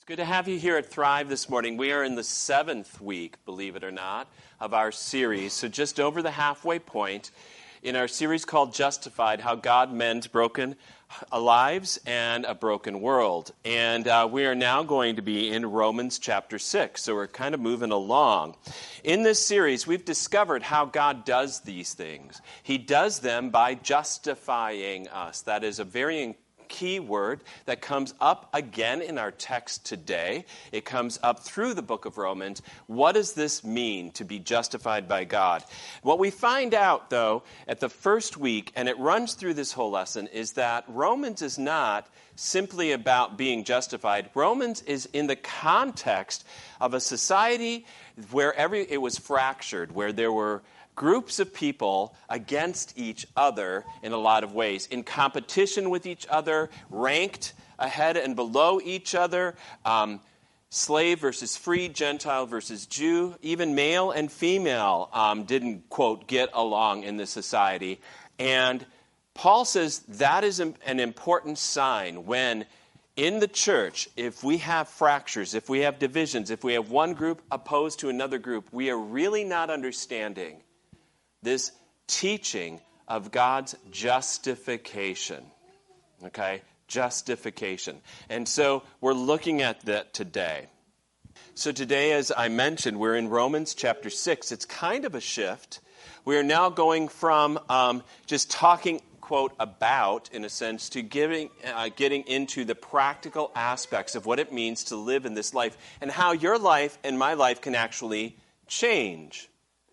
It's good to have you here at Thrive this morning. We are in the 7th week, believe it or not, of our series. So just over the halfway point in our series called Justified, How God Mends Broken Lives and a Broken World. And we are now going to be in Romans chapter 6. So we're kind of moving along. In this series, we've discovered how God does these things. He does them by justifying us. That is a very key word that comes up again in our text today. It comes up through the book of Romans. What does this mean to be justified by God? What we find out, though, at the first week, and it runs through this whole lesson, is that Romans is not simply about being justified. Romans is in the context of a society where it was fractured, where there were groups of people against each other in a lot of ways, in competition with each other, ranked ahead and below each other, slave versus free, Gentile versus Jew, even male and female didn't, quote, get along in this society. And Paul says that is an important sign when in the church, if we have fractures, if we have divisions, if we have one group opposed to another group, we are really not understanding this teaching of God's justification. Okay? Justification. And so we're looking at that today. So today, as I mentioned, we're in Romans chapter 6. It's kind of a shift. We are now going from just talking, quote, about, in a sense, to getting into the practical aspects of what it means to live in this life and how your life and my life can actually change.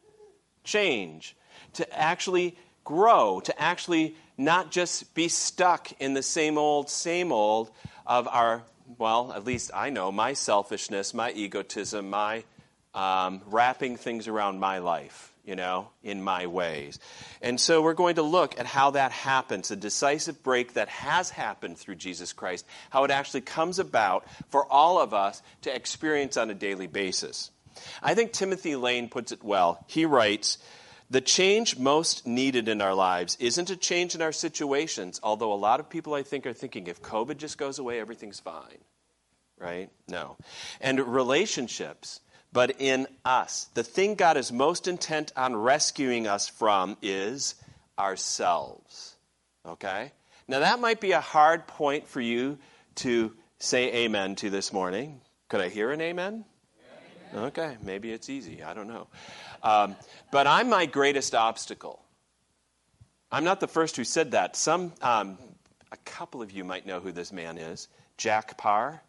To actually grow, to actually not just be stuck in the same old of our, well, at least I know, my selfishness, my egotism, my wrapping things around my life, in my ways. And so we're going to look at how that happens, a decisive break that has happened through Jesus Christ, how it actually comes about for all of us to experience on a daily basis. I think Timothy Lane puts it well. He writes, "The change most needed in our lives isn't a change in our situations, although a lot of people, I think, are thinking if COVID just goes away, everything's fine." Right? No. And relationships, but in us. The thing God is most intent on rescuing us from is ourselves. Okay? Now, that might be a hard point for you to say amen to this morning. Could I hear an amen? Okay, maybe it's easy. I don't know. But I'm my greatest obstacle. I'm not the first who said that. A couple of you might know who this man is. Jack Parr.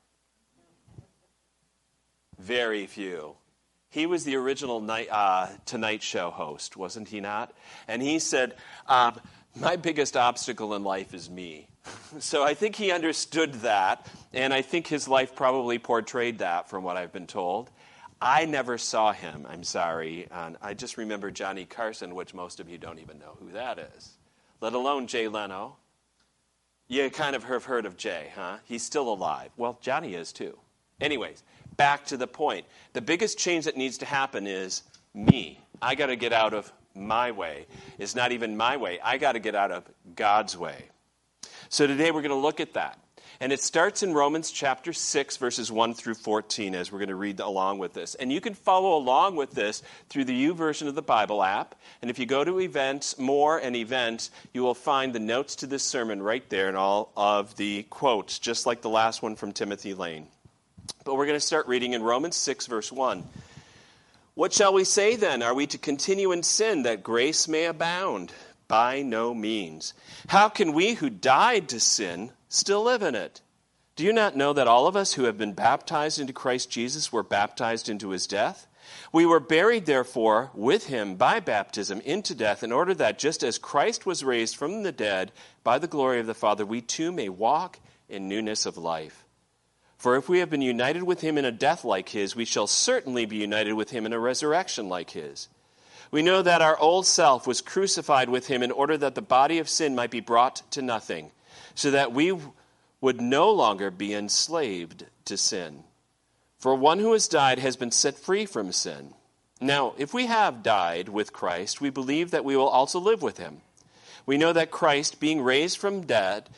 Very few. He was the original Tonight Show host, wasn't he not? And he said, my biggest obstacle in life is me. So I think he understood that, and I think his life probably portrayed that from what I've been told. I never saw him, I'm sorry. I just remember Johnny Carson, which most of you don't even know who that is, let alone Jay Leno. You kind of have heard of Jay, huh? He's still alive. Well, Johnny is too. Anyways, back to the point. The biggest change that needs to happen is me. I got to get out of my way. It's not even my way. I got to get out of God's way. So today we're going to look at that. And it starts in Romans chapter 6, verses 1 through 14, as we're going to read along with this. And you can follow along with this through the YouVersion of the Bible app. And if you go to events, more and events, you will find the notes to this sermon right there and all of the quotes, just like the last one from Timothy Lane. But we're going to start reading in Romans 6, verse 1. "What shall we say then? Are we to continue in sin that grace may abound? By no means. How can we who died to sin still live in it? Do you not know that all of us who have been baptized into Christ Jesus were baptized into his death? We were buried, therefore, with him by baptism into death, in order that just as Christ was raised from the dead by the glory of the Father, we too may walk in newness of life. For if we have been united with him in a death like his, we shall certainly be united with him in a resurrection like his. We know that our old self was crucified with him in order that the body of sin might be brought to nothing, so that we would no longer be enslaved to sin. For one who has died has been set free from sin. Now, if we have died with Christ, we believe that we will also live with him. We know that Christ, being raised from dead,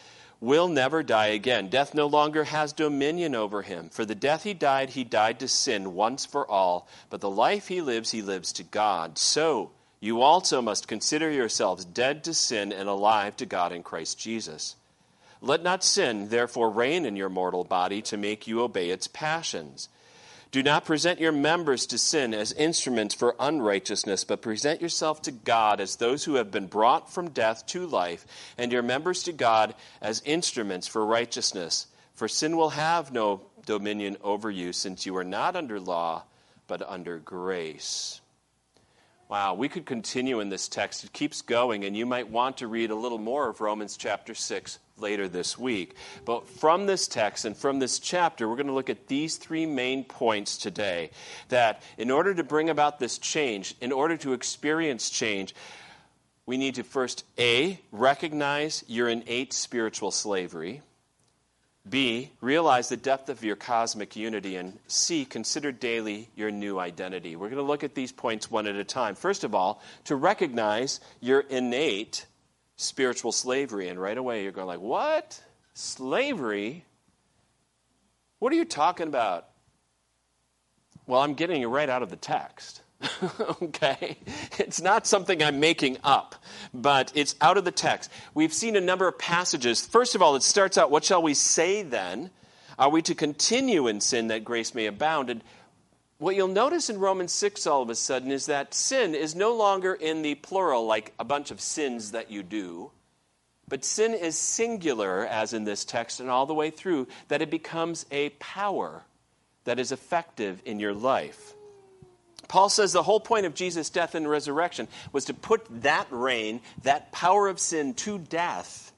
will never die again. Death no longer has dominion over him. For the death he died to sin once for all. But the life he lives to God. So you also must consider yourselves dead to sin and alive to God in Christ Jesus. Let not sin, therefore, reign in your mortal body to make you obey its passions. Do not present your members to sin as instruments for unrighteousness, but present yourself to God as those who have been brought from death to life, and your members to God as instruments for righteousness. For sin will have no dominion over you, since you are not under law, but under grace. Wow, we could continue in this text. It keeps going, and you might want to read a little more of Romans chapter 6 later this week. But from this text and from this chapter, we're going to look at these three main points today. That in order to bring about this change, in order to experience change, we need to first, A, recognize your innate spiritual slavery. B, realize the depth of your cosmic unity. And C, consider daily your new identity. We're going to look at these points one at a time. First of all, to recognize your innate spiritual slavery. And right away you're going like, what? Slavery? What are you talking about? Well, I'm getting it right out of the text. Okay? It's not something I'm making up, but it's out of the text. We've seen a number of passages. First of all, it starts out, what shall we say then? Are we to continue in sin that grace may abound? And what you'll notice in Romans 6 all of a sudden is that sin is no longer in the plural, like a bunch of sins that you do, but sin is singular, as in this text and all the way through, that it becomes a power that is effective in your life. Paul says the whole point of Jesus' death and resurrection was to put that reign, that power of sin to death,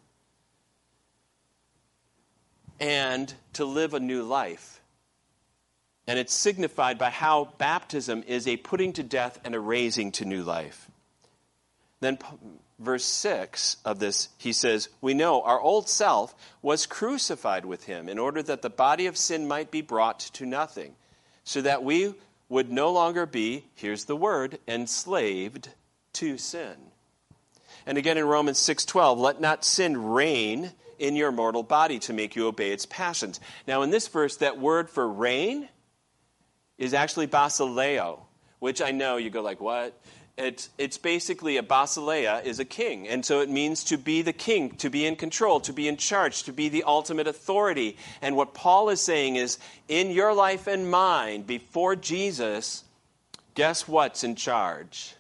and to live a new life. And it's signified by how baptism is a putting to death and a raising to new life. Then verse 6 of this, he says, we know our old self was crucified with him in order that the body of sin might be brought to nothing, so that we would no longer be, here's the word, enslaved to sin. And again in Romans 6:12, let not sin reign in your mortal body to make you obey its passions. Now in this verse, that word for reign is actually basileo, which I know you go like, what? It's basically a basileia is a king. And so it means to be the king, to be in control, to be in charge, to be the ultimate authority. And what Paul is saying is, in your life and mine, before Jesus, guess what's in charge?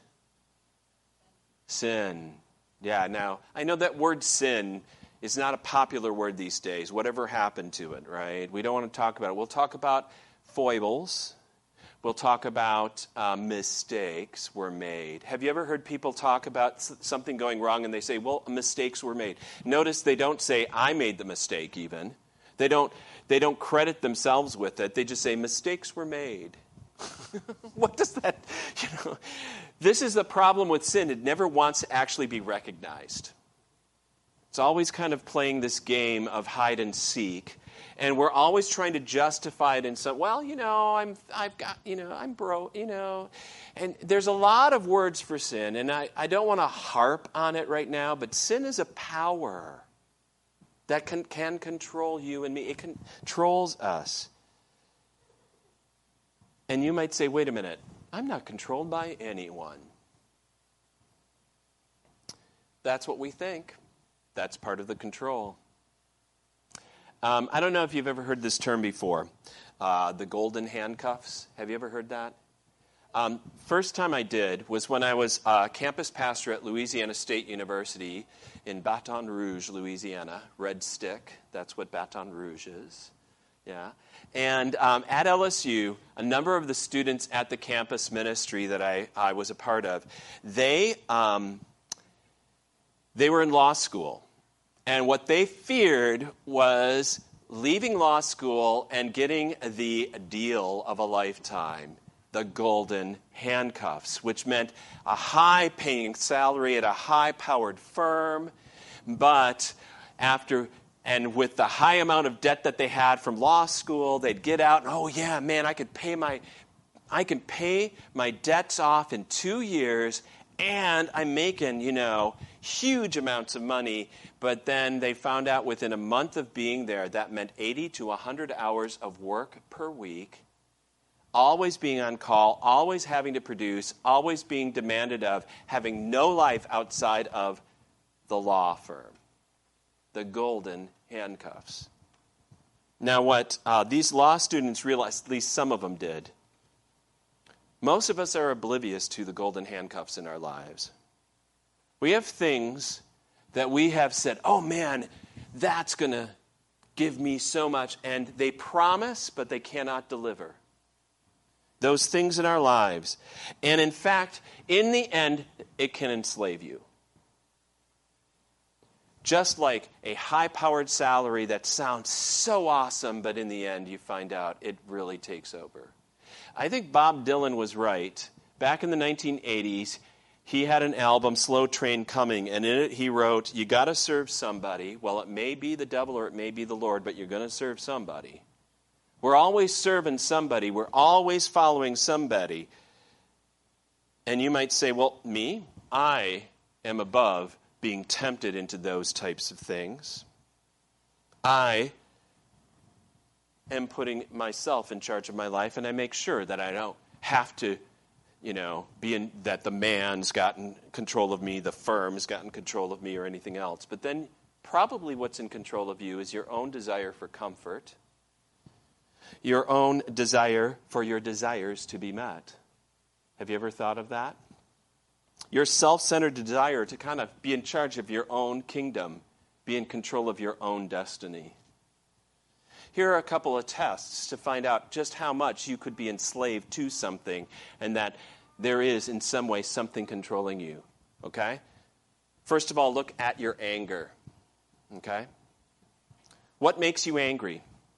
Sin. Yeah, now, I know that word sin is not a popular word these days. Whatever happened to it, right? We don't want to talk about it. We'll talk about foibles. We'll talk about mistakes were made. Have you ever heard people talk about something going wrong and they say, well, mistakes were made? Notice they don't say, I made the mistake even. They don't credit themselves with it. They just say, mistakes were made. What does that, This is the problem with sin. It never wants to actually be recognized. It's always kind of playing this game of hide and seek. And we're always trying to justify it in some, I'm broke, And there's a lot of words for sin, and I don't want to harp on it right now, but sin is a power that can control you and me. It controls us. And you might say, wait a minute, I'm not controlled by anyone. That's what we think. That's part of the control. I don't know if you've ever heard this term before, the golden handcuffs. Have you ever heard that? First time I did was when I was campus pastor at Louisiana State University in Baton Rouge, Louisiana. Red stick, that's what Baton Rouge is. Yeah. And at LSU, a number of the students at the campus ministry that I was a part of, they were in law school. And what they feared was leaving law school and getting the deal of a lifetime, the golden handcuffs, which meant a high-paying salary at a high-powered firm, but with the high amount of debt that they had from law school, they'd get out and, oh yeah, man, I can pay my debts off in 2 years, and I'm making, huge amounts of money. But then they found out within a month of being there, that meant 80 to 100 hours of work per week, always being on call, always having to produce, always being demanded of, having no life outside of the law firm, the golden handcuffs. Now, what these law students realized, at least some of them did, most of us are oblivious to the golden handcuffs in our lives. We have things that we have said, oh man, that's going to give me so much. And they promise, but they cannot deliver. Those things in our lives. And in fact, in the end, it can enslave you. Just like a high-powered salary that sounds so awesome, but in the end you find out it really takes over. I think Bob Dylan was right. Back in the 1980s, he had an album, Slow Train Coming, and in it he wrote, you got to serve somebody. Well, it may be the devil or it may be the Lord, but you're going to serve somebody. We're always serving somebody. We're always following somebody. And you might say, well, me? I am above being tempted into those types of things. I am putting myself in charge of my life, and I make sure that I don't have to, that the man's gotten control of me, the firm's gotten control of me, or anything else. But then probably what's in control of you is your own desire for comfort, your own desire for your desires to be met. Have you ever thought of that? Your self-centered desire to kind of be in charge of your own kingdom, be in control of your own destiny. Here are a couple of tests to find out just how much you could be enslaved to something and that there is in some way something controlling you. Okay? First of all, look at your anger. Okay? What makes you angry?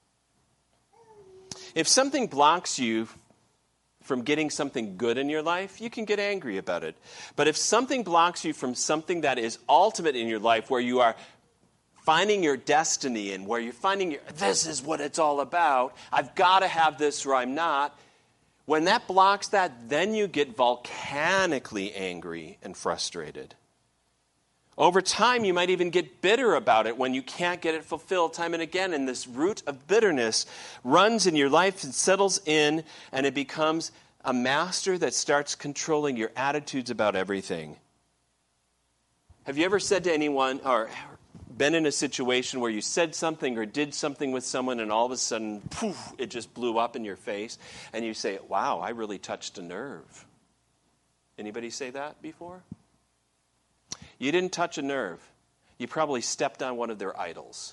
If something blocks you from getting something good in your life, you can get angry about it. But if something blocks you from something that is ultimate in your life, where you are finding your destiny and where you're finding this is what it's all about, I've got to have this or I'm not, when that blocks that, then you get volcanically angry and frustrated. Over time, you might even get bitter about it when you can't get it fulfilled time and again. And this root of bitterness runs in your life and settles in, and it becomes a master that starts controlling your attitudes about everything. Have you ever said to anyone, or been in a situation where you said something or did something with someone and all of a sudden, poof, it just blew up in your face, and you say, wow, I really touched a nerve. Anybody say that before? You didn't touch a nerve. You probably stepped on one of their idols.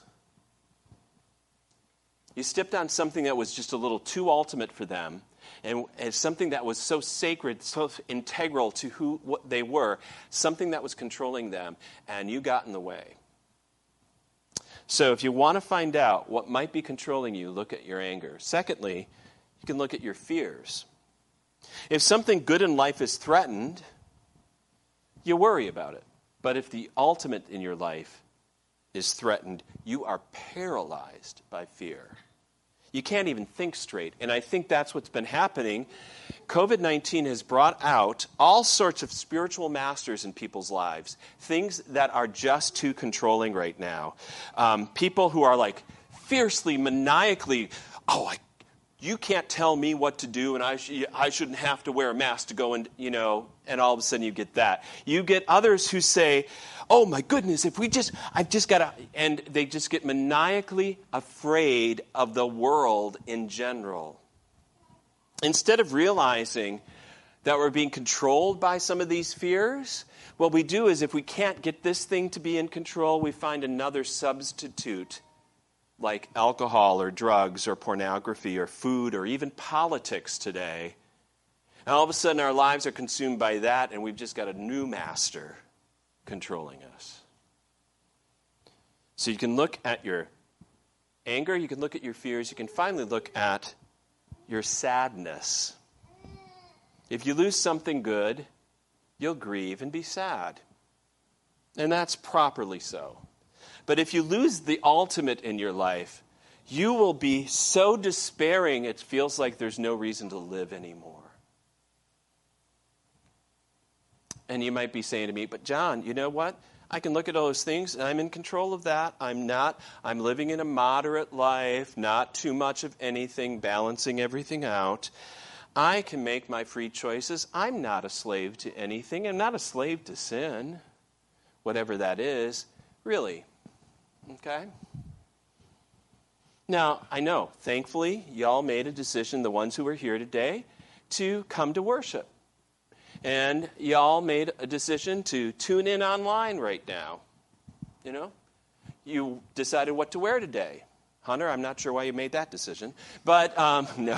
You stepped on something that was just a little too ultimate for them, and something that was so sacred, so integral to what they were, something that was controlling them, and you got in the way. So if you want to find out what might be controlling you, look at your anger. Secondly, you can look at your fears. If something good in life is threatened, you worry about it. But if the ultimate in your life is threatened, you are paralyzed by fear. You can't even think straight. And I think that's what's been happening. COVID-19 has brought out all sorts of spiritual masters in people's lives, things that are just too controlling right now. People who are like fiercely, maniacally, you can't tell me what to do, and I shouldn't have to wear a mask to go and, and all of a sudden you get that. You get others who say, oh my goodness, I've just got to, and they just get maniacally afraid of the world in general. Instead of realizing that we're being controlled by some of these fears, what we do is if we can't get this thing to be in control, we find another substitute, like alcohol or drugs or pornography or food or even politics today. And all of a sudden our lives are consumed by that, and we've just got a new master controlling us. So you can look at your anger, you can look at your fears, you can finally look at your sadness. If you lose something good, you'll grieve and be sad. And that's properly so. But if you lose the ultimate in your life, you will be so despairing it feels like there's no reason to live anymore. And you might be saying to me, but John, you know what? I can look at all those things, and I'm in control of that. I'm living in a moderate life, not too much of anything, balancing everything out. I can make my free choices. I'm not a slave to anything. I'm not a slave to sin, whatever that is, really. Okay? Now, I know, thankfully, y'all made a decision, the ones who are here today, to come to worship. And y'all made a decision to tune in online right now. You know? You decided what to wear today. Hunter, I'm not sure why you made that decision. But, no.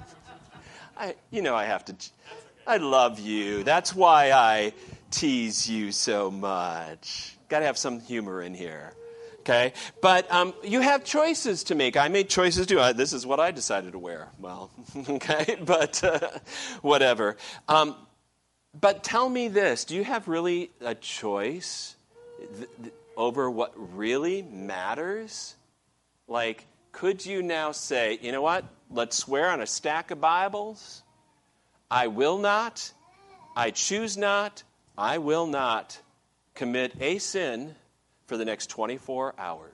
I have to. I love you. That's why I tease you so much. Got to have some humor in here. Okay? But you have choices to make. I made choices too. This is what I decided to wear. Well, okay? But whatever. But tell me this, do you have really a choice over what really matters? Like, could you now say, you know what, let's swear on a stack of Bibles, I will not, I choose not, I will not commit a sin for the next 24 hours.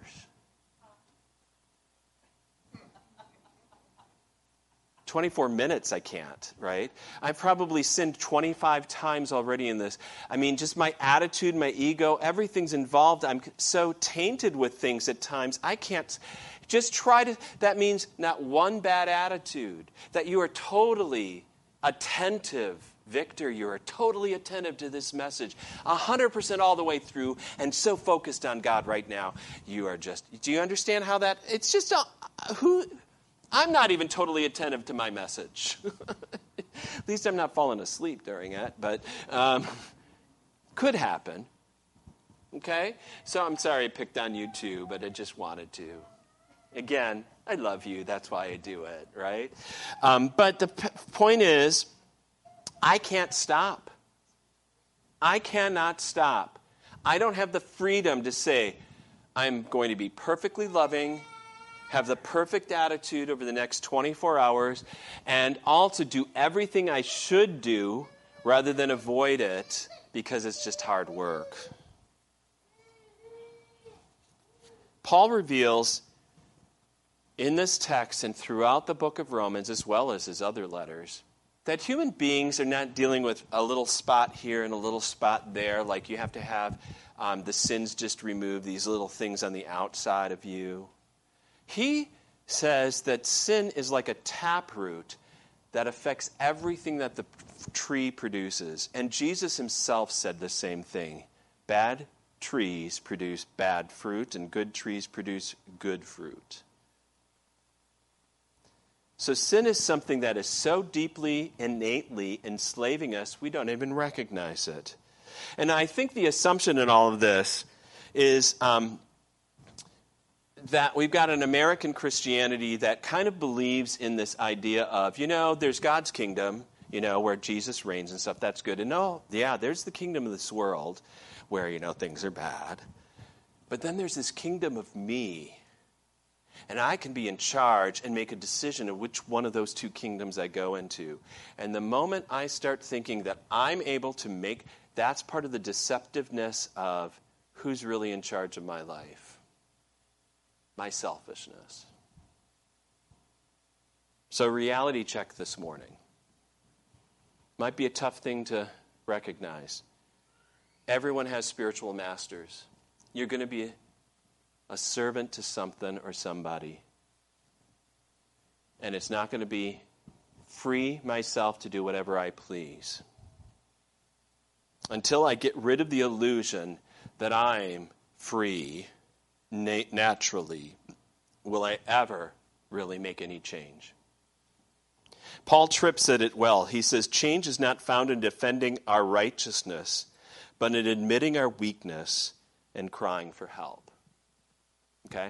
24 minutes I can't, right? I've probably sinned 25 times already in this. I mean, just my attitude, my ego, everything's involved. I'm so tainted with things at times. I can't just try to, that means not one bad attitude, that you are totally attentive. Victor, you are totally attentive to this message, 100% all the way through, and so focused on God right now. You are just, do you understand how that, it's just, I'm not even totally attentive to my message. At least I'm not falling asleep during it, but could happen. Okay? So I'm sorry I picked on you too, but I just wanted to. Again, I love you. That's why I do it, right? But the point is, I can't stop. I cannot stop. I don't have the freedom to say, I'm going to be perfectly loving, have the perfect attitude over the next 24 hours, and also do everything I should do rather than avoid it because it's just hard work. Paul reveals in this text and throughout the book of Romans, as well as his other letters, that human beings are not dealing with a little spot here and a little spot there, like you have to have the sins just removed, these little things on the outside of you. He says that sin is like a taproot that affects everything that the tree produces. And Jesus himself said the same thing. Bad trees produce bad fruit, and good trees produce good fruit. So sin is something that is so deeply, innately enslaving us, we don't even recognize it. And I think the assumption in all of this is that we've got an American Christianity that kind of believes in this idea of, there's God's kingdom, where Jesus reigns and stuff, that's good. And there's the kingdom of this world where, things are bad. But then there's this kingdom of me. And I can be in charge and make a decision of which one of those two kingdoms I go into. And the moment I start thinking that I'm able to make, that's part of the deceptiveness of who's really in charge of my life. My selfishness. So reality check this morning. Might be a tough thing to recognize. Everyone has spiritual masters. You're going to be a servant to something or somebody. And it's not going to be free myself to do whatever I please. Until I get rid of the illusion that I'm free naturally, will I ever really make any change? Paul Tripp said it well. He says, change is not found in defending our righteousness, but in admitting our weakness and crying for help. Okay?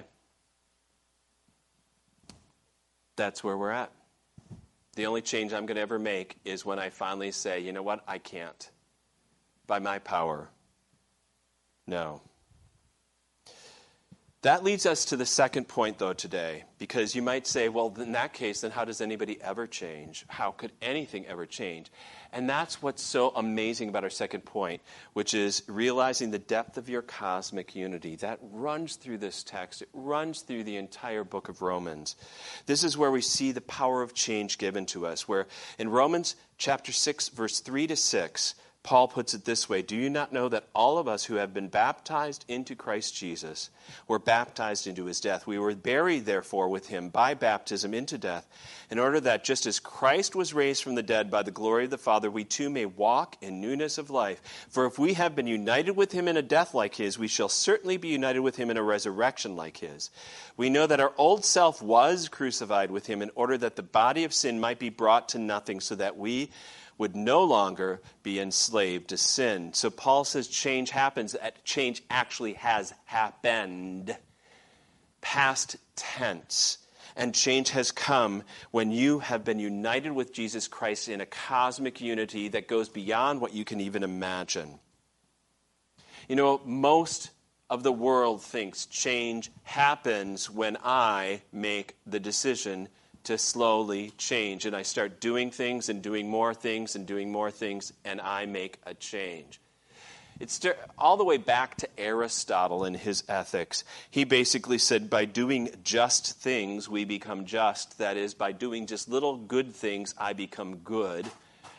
That's where we're at. The only change I'm going to ever make is when I finally say, you know what, I can't. By my power. No. That leads us to the second point, though, today, because you might say, well, in that case, then how does anybody ever change? How could anything ever change? And that's what's so amazing about our second point, which is realizing the depth of your cosmic unity. That runs through this text. It runs through the entire book of Romans. This is where we see the power of change given to us, where in Romans chapter 6, verse 3 to 6, Paul puts it this way: do you not know that all of us who have been baptized into Christ Jesus were baptized into his death? We were buried, therefore, with him by baptism into death, in order that just as Christ was raised from the dead by the glory of the Father, we too may walk in newness of life. For if we have been united with him in a death like his, we shall certainly be united with him in a resurrection like his. We know that our old self was crucified with him in order that the body of sin might be brought to nothing, so that we would no longer be enslaved to sin. So Paul says change happens. Change actually has happened. Past tense. And change has come when you have been united with Jesus Christ in a cosmic unity that goes beyond what you can even imagine. You know, most of the world thinks change happens when I make the decision to slowly change. And I start doing things and doing more things and doing more things, and I make a change. It's all the way back to Aristotle in his Ethics. He basically said, by doing just things, we become just. That is, by doing just little good things, I become good.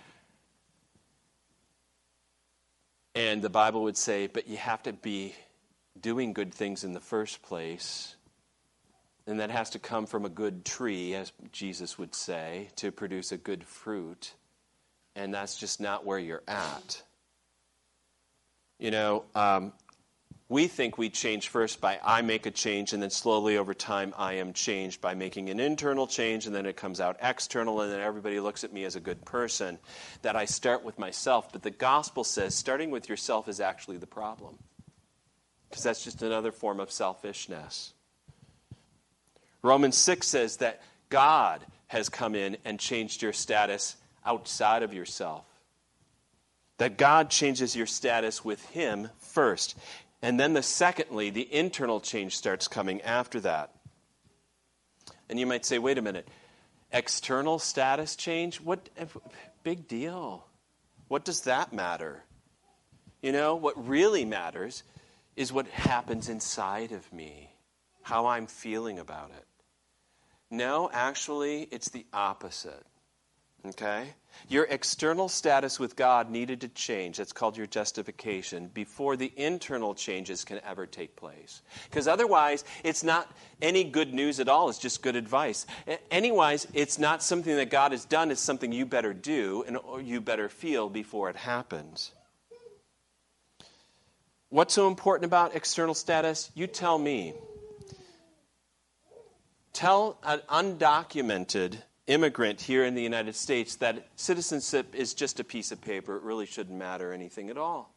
And the Bible would say, but you have to be doing good things in the first place. And that has to come from a good tree, as Jesus would say, to produce a good fruit. And that's just not where you're at. You know, we think we change first by I make a change, and then slowly over time I am changed by making an internal change, and then it comes out external, and then everybody looks at me as a good person. That I start with myself. But the gospel says starting with yourself is actually the problem. Because that's just another form of selfishness. Romans 6 says that God has come in and changed your status outside of yourself. That God changes your status with him first. And then secondly, the internal change starts coming after that. And you might say, wait a minute, external status change? What big deal. What does that matter? You know, what really matters is what happens inside of me, how I'm feeling about it. No, actually, it's the opposite. Okay? Your external status with God needed to change. That's called your justification before the internal changes can ever take place. Because otherwise, it's not any good news at all. It's just good advice. Anyways, it's not something that God has done. It's something you better do and you better feel before it happens. What's so important about external status? You tell me. Tell an undocumented immigrant here in the United States that citizenship is just a piece of paper. It really shouldn't matter anything at all.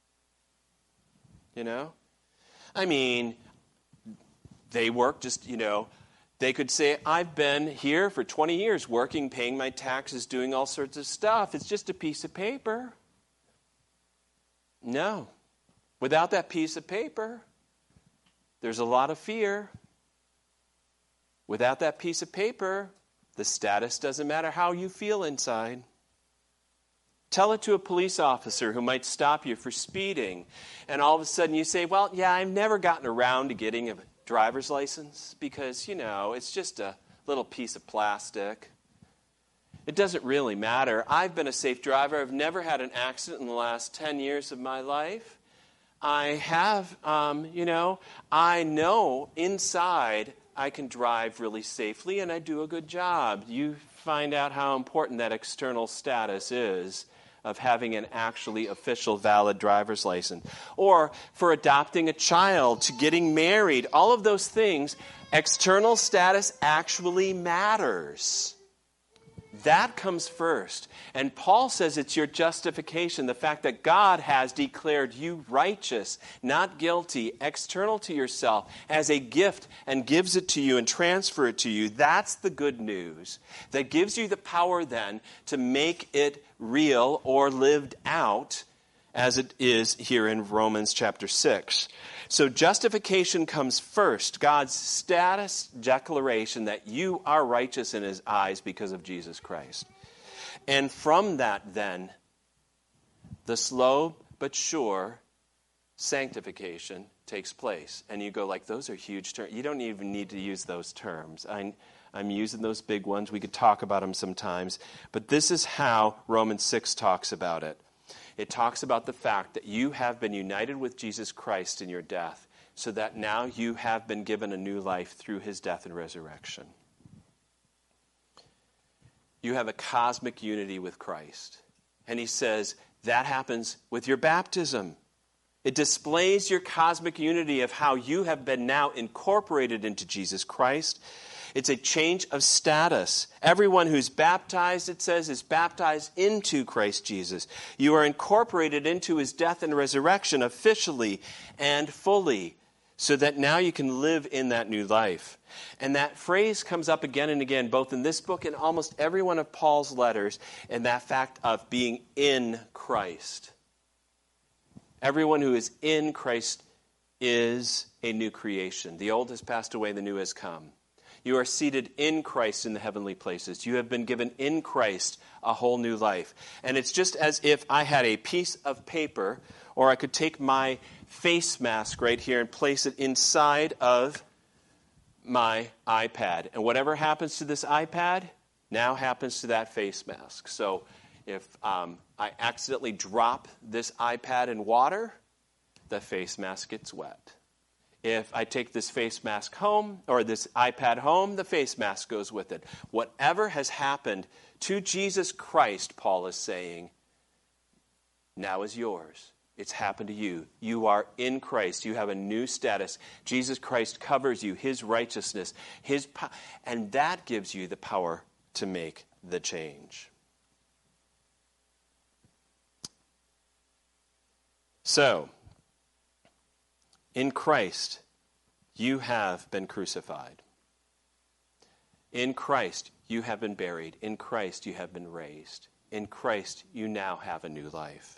You know? I mean, they work just, you know, they could say, I've been here for 20 years working, paying my taxes, doing all sorts of stuff. It's just a piece of paper. No. Without that piece of paper, there's a lot of fear. Without that piece of paper, the status doesn't matter how you feel inside. Tell it to a police officer who might stop you for speeding, and all of a sudden you say, well, yeah, I've never gotten around to getting a driver's license because, you know, it's just a little piece of plastic. It doesn't really matter. I've been a safe driver. I've never had an accident in the last 10 years of my life. I have, I know inside I can drive really safely and I do a good job. You find out how important that external status is of having an actually official valid driver's license. Or for adopting a child, to getting married, all of those things, external status actually matters. That comes first. And Paul says it's your justification, the fact that God has declared you righteous, not guilty, external to yourself, as a gift and gives it to you and transfer it to you. That's the good news that gives you the power then to make it real or lived out as it is here in Romans chapter 6. So justification comes first, God's status declaration that you are righteous in his eyes because of Jesus Christ. And from that then, the slow but sure sanctification takes place. And you go like, those are huge terms. You don't even need to use those terms. I'm using those big ones. We could talk about them sometimes. But this is how Romans 6 talks about it. It talks about the fact that you have been united with Jesus Christ in your death, so that now you have been given a new life through his death and resurrection. You have a cosmic unity with Christ. And he says that happens with your baptism. It displays your cosmic unity of how you have been now incorporated into Jesus Christ. It's a change of status. Everyone who's baptized, it says, is baptized into Christ Jesus. You are incorporated into his death and resurrection officially and fully, so that now you can live in that new life. And that phrase comes up again and again, both in this book and almost every one of Paul's letters, and that fact of being in Christ. Everyone who is in Christ is a new creation. The old has passed away, the new has come. You are seated in Christ in the heavenly places. You have been given in Christ a whole new life. And it's just as if I had a piece of paper, or I could take my face mask right here and place it inside of my iPad. And whatever happens to this iPad now happens to that face mask. So if I accidentally drop this iPad in water, the face mask gets wet. If I take this face mask home, or this iPad home, the face mask goes with it. Whatever has happened to Jesus Christ, Paul is saying, now is yours. It's happened to you. You are in Christ. You have a new status. Jesus Christ covers you, his righteousness, and that gives you the power to make the change. So, in Christ, you have been crucified. In Christ, you have been buried. In Christ, you have been raised. In Christ, you now have a new life.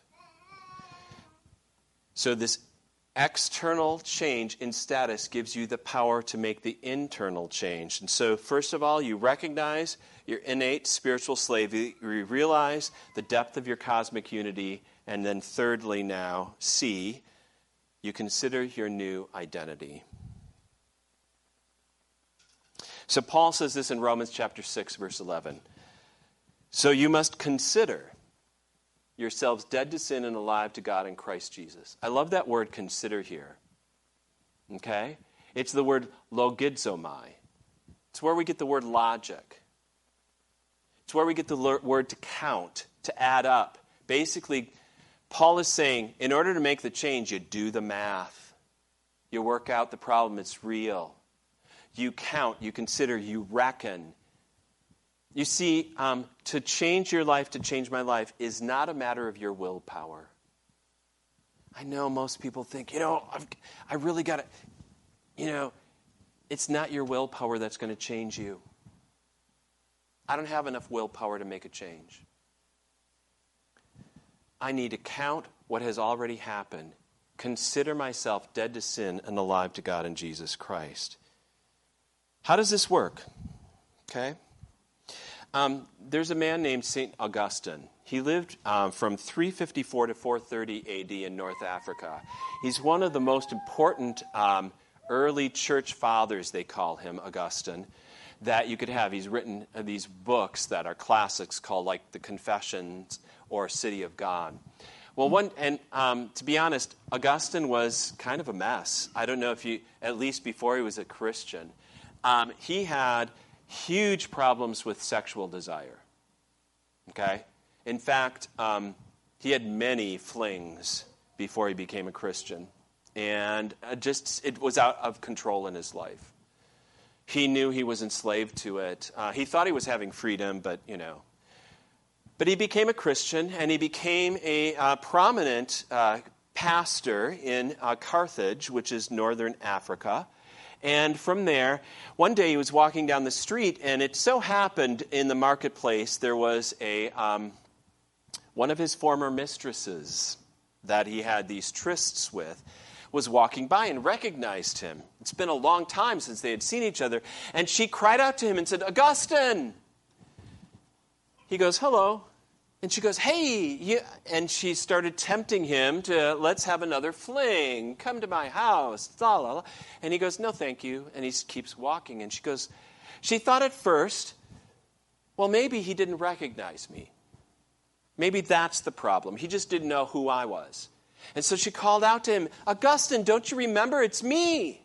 So this external change in status gives you the power to make the internal change. And so, first of all, you recognize your innate spiritual slavery. You realize the depth of your cosmic unity. And then thirdly now, C, you consider your new identity. So Paul says this in Romans chapter 6, verse 11. So you must consider yourselves dead to sin and alive to God in Christ Jesus. I love that word consider here. Okay? It's the word logizomai. It's where we get the word logic. It's where we get the word to count, to add up. Basically, Paul is saying, in order to make the change, you do the math. You work out the problem. It's real. You count, you consider, you reckon. You see, to change your life, to change my life, is not a matter of your willpower. I know most people think, I really got to, it's not your willpower that's going to change you. I don't have enough willpower to make a change. I need to count what has already happened, consider myself dead to sin and alive to God in Jesus Christ. How does this work? Okay. There's a man named St. Augustine. He lived from 354 to 430 AD in North Africa. He's one of the most important early church fathers, they call him, Augustine, that you could have. He's written these books that are classics called like the Confessions or City of God. Well, to be honest, Augustine was kind of a mess. I don't know if at least before he was a Christian, he had huge problems with sexual desire. Okay? In fact, he had many flings before he became a Christian. And it was out of control in his life. He knew he was enslaved to it. He thought he was having freedom, but. But he became a Christian, and he became a prominent pastor in Carthage, which is northern Africa. And from there, one day he was walking down the street, and it so happened in the marketplace there was one of his former mistresses that he had these trysts with, was walking by and recognized him. It's been a long time since they had seen each other. And she cried out to him and said, "Augustine!" He goes, "Hello." And she goes, "Hey." And she started tempting him to, "Let's have another fling. Come to my house." La, la, la. And he goes, "No, thank you." And he keeps walking. And she thought at first, well, maybe he didn't recognize me. Maybe that's the problem. He just didn't know who I was. And so she called out to him, "Augustine, don't you remember? It's me."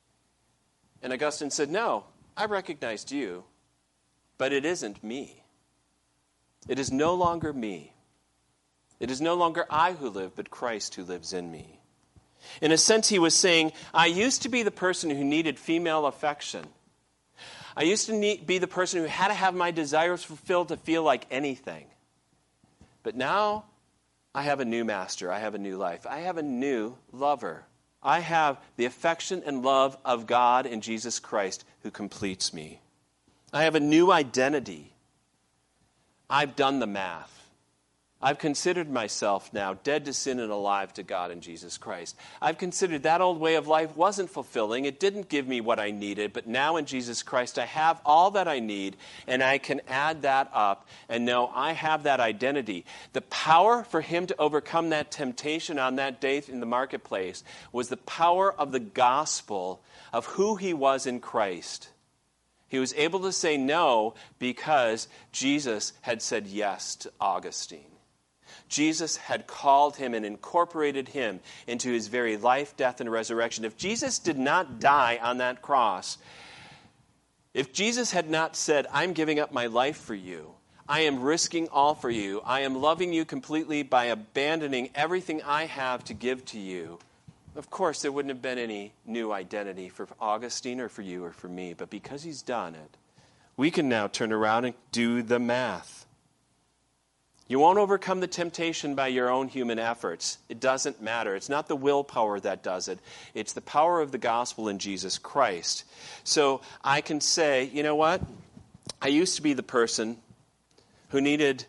And Augustine said, "No, I recognized you, but it isn't me. It is no longer me. It is no longer I who live, but Christ who lives in me." In a sense, he was saying, I used to be the person who needed female affection. I used to be the person who had to have my desires fulfilled to feel like anything. But now I have a new master. I have a new life. I have a new lover. I have the affection and love of God in Jesus Christ who completes me. I have a new identity. I've done the math. I've considered myself now dead to sin and alive to God in Jesus Christ. I've considered that old way of life wasn't fulfilling. It didn't give me what I needed. But now in Jesus Christ, I have all that I need, and I can add that up and know I have that identity. The power for him to overcome that temptation on that day in the marketplace was the power of the gospel of who he was in Christ. He was able to say no because Jesus had said yes to Augustine. Jesus had called him and incorporated him into his very life, death, and resurrection. If Jesus did not die on that cross, if Jesus had not said, "I'm giving up my life for you, I am risking all for you, I am loving you completely by abandoning everything I have to give to you," of course, there wouldn't have been any new identity for Augustine or for you or for me. But because he's done it, we can now turn around and do the math. You won't overcome the temptation by your own human efforts. It doesn't matter. It's not the willpower that does it. It's the power of the gospel in Jesus Christ. So I can say, you know what? I used to be the person who needed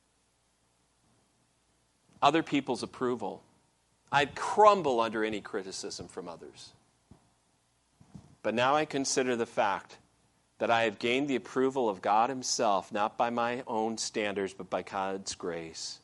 other people's approval. I'd crumble under any criticism from others. But now I consider the fact that I have gained the approval of God himself, not by my own standards, but by God's grace.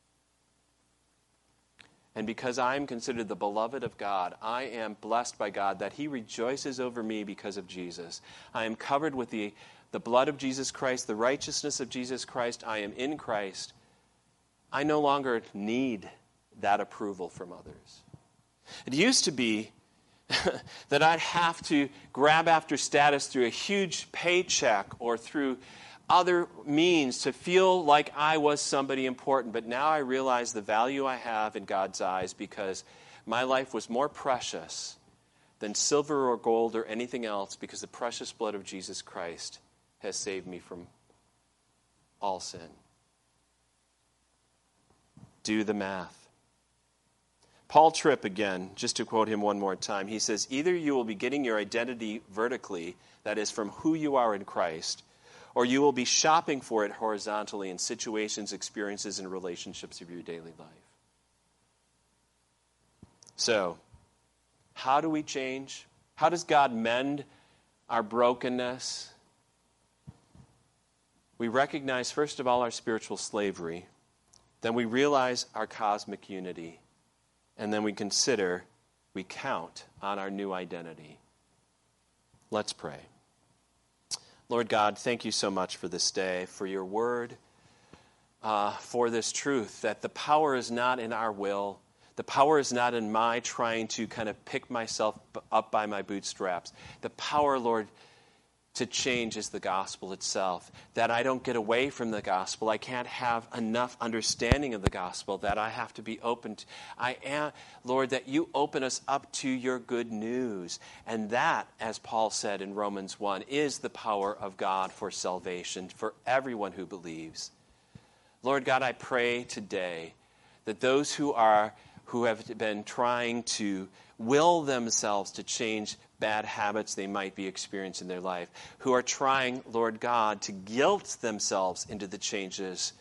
And because I am considered the beloved of God, I am blessed by God that he rejoices over me because of Jesus. I am covered with the blood of Jesus Christ, the righteousness of Jesus Christ. I am in Christ. I no longer need that approval from others. It used to be that I'd have to grab after status through a huge paycheck or through other means to feel like I was somebody important. But now I realize the value I have in God's eyes because my life was more precious than silver or gold or anything else because the precious blood of Jesus Christ has saved me from all sin. Do the math. Paul Tripp, again, just to quote him one more time, he says, either you will be getting your identity vertically, that is, from who you are in Christ, or you will be shopping for it horizontally in situations, experiences, and relationships of your daily life. So, how do we change? How does God mend our brokenness? We recognize, first of all, our spiritual slavery. Then we realize our cosmic unity. And then we count on our new identity. Let's pray. Lord God, thank you so much for this day, for your word, for this truth, that the power is not in our will. The power is not in my trying to kind of pick myself up by my bootstraps. The power, Lord, to change is the gospel itself. That I don't get away from the gospel. I can't have enough understanding of the gospel. That I have to be open to. I am, Lord, that you open us up to your good news. And that, as Paul said in Romans 1, is the power of God for salvation for everyone who believes. Lord God, I pray today that those who have been trying to will themselves to change bad habits they might be experiencing in their life, who are trying, Lord God, to guilt themselves into the changes,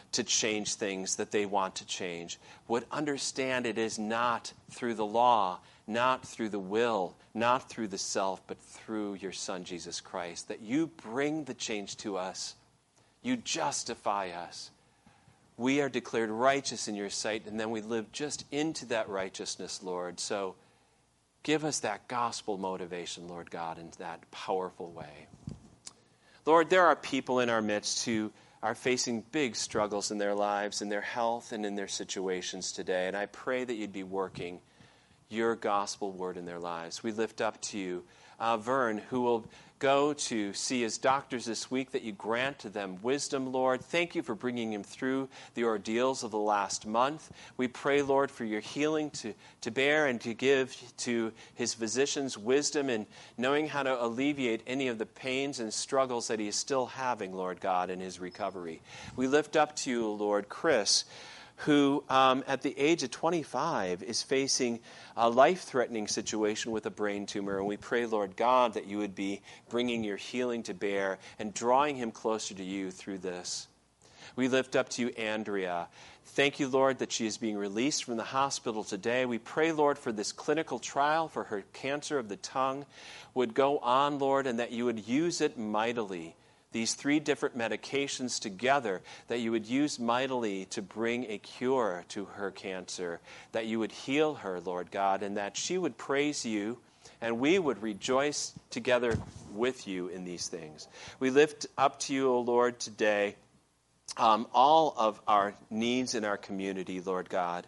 to change things that they want to change would understand it is not through the law, not through the will, not through the self, but through your Son, Jesus Christ, that you bring the change to us. You justify us. We are declared righteous in your sight, and then we live just into that righteousness, Lord. So give us that gospel motivation, Lord God, in that powerful way. Lord, there are people in our midst who are facing big struggles in their lives, in their health, and in their situations today. And I pray that you'd be working your gospel word in their lives. We lift up to you Vern, who will go to see his doctors this week, that you grant to them wisdom, Lord. Thank you for bringing him through the ordeals of the last month. We pray, Lord, for your healing to bear and to give to his physicians wisdom in knowing how to alleviate any of the pains and struggles that he is still having, Lord God, in his recovery. We lift up to you, Lord, Chris, who at the age of 25 is facing a life-threatening situation with a brain tumor. And we pray, Lord God, that you would be bringing your healing to bear and drawing him closer to you through this. We lift up to you Andrea. Thank you, Lord, that she is being released from the hospital today. We pray, Lord, for this clinical trial for her cancer of the tongue would go on, Lord, and that you would use it mightily. These 3 different medications together, that you would use mightily to bring a cure to her cancer, that you would heal her, Lord God, and that she would praise you, and we would rejoice together with you in these things. We lift up to you, O Lord, today all of our needs in our community, Lord God.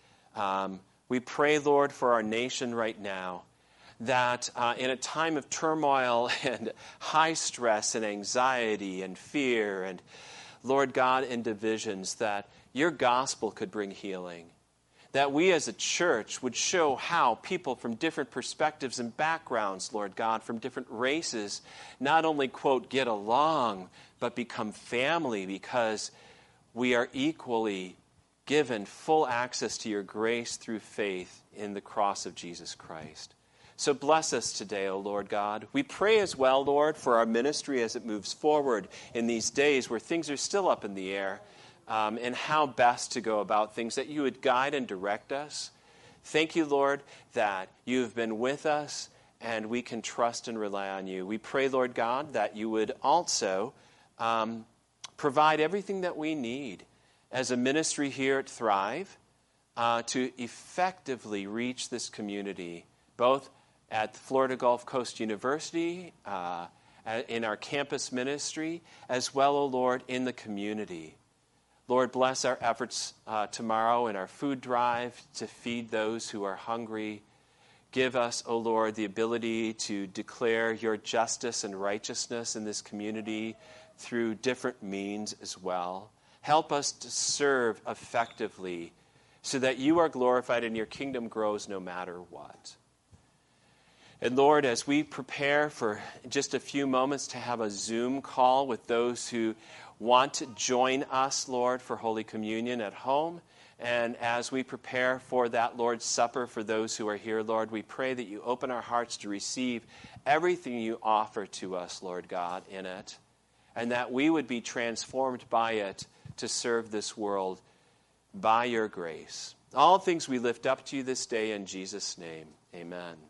We pray, Lord, for our nation right now, that in a time of turmoil and high stress and anxiety and fear and, Lord God, and divisions, that your gospel could bring healing. That we as a church would show how people from different perspectives and backgrounds, Lord God, from different races, not only, quote, get along, but become family, because we are equally given full access to your grace through faith in the cross of Jesus Christ. So bless us today, O Lord God. We pray as well, Lord, for our ministry as it moves forward in these days where things are still up in the air, and how best to go about things, that you would guide and direct us. Thank you, Lord, that you have been with us and we can trust and rely on you. We pray, Lord God, that you would also provide everything that we need as a ministry here at Thrive to effectively reach this community, both at Florida Gulf Coast University, in our campus ministry, as well, O Lord, in the community. Lord, bless our efforts tomorrow in our food drive to feed those who are hungry. Give us, O Lord, the ability to declare your justice and righteousness in this community through different means as well. Help us to serve effectively so that you are glorified and your kingdom grows no matter what. And Lord, as we prepare for just a few moments to have a Zoom call with those who want to join us, Lord, for Holy Communion at home, and as we prepare for that Lord's Supper for those who are here, Lord, we pray that you open our hearts to receive everything you offer to us, Lord God, in it, and that we would be transformed by it to serve this world by your grace. All things we lift up to you this day in Jesus' name. Amen.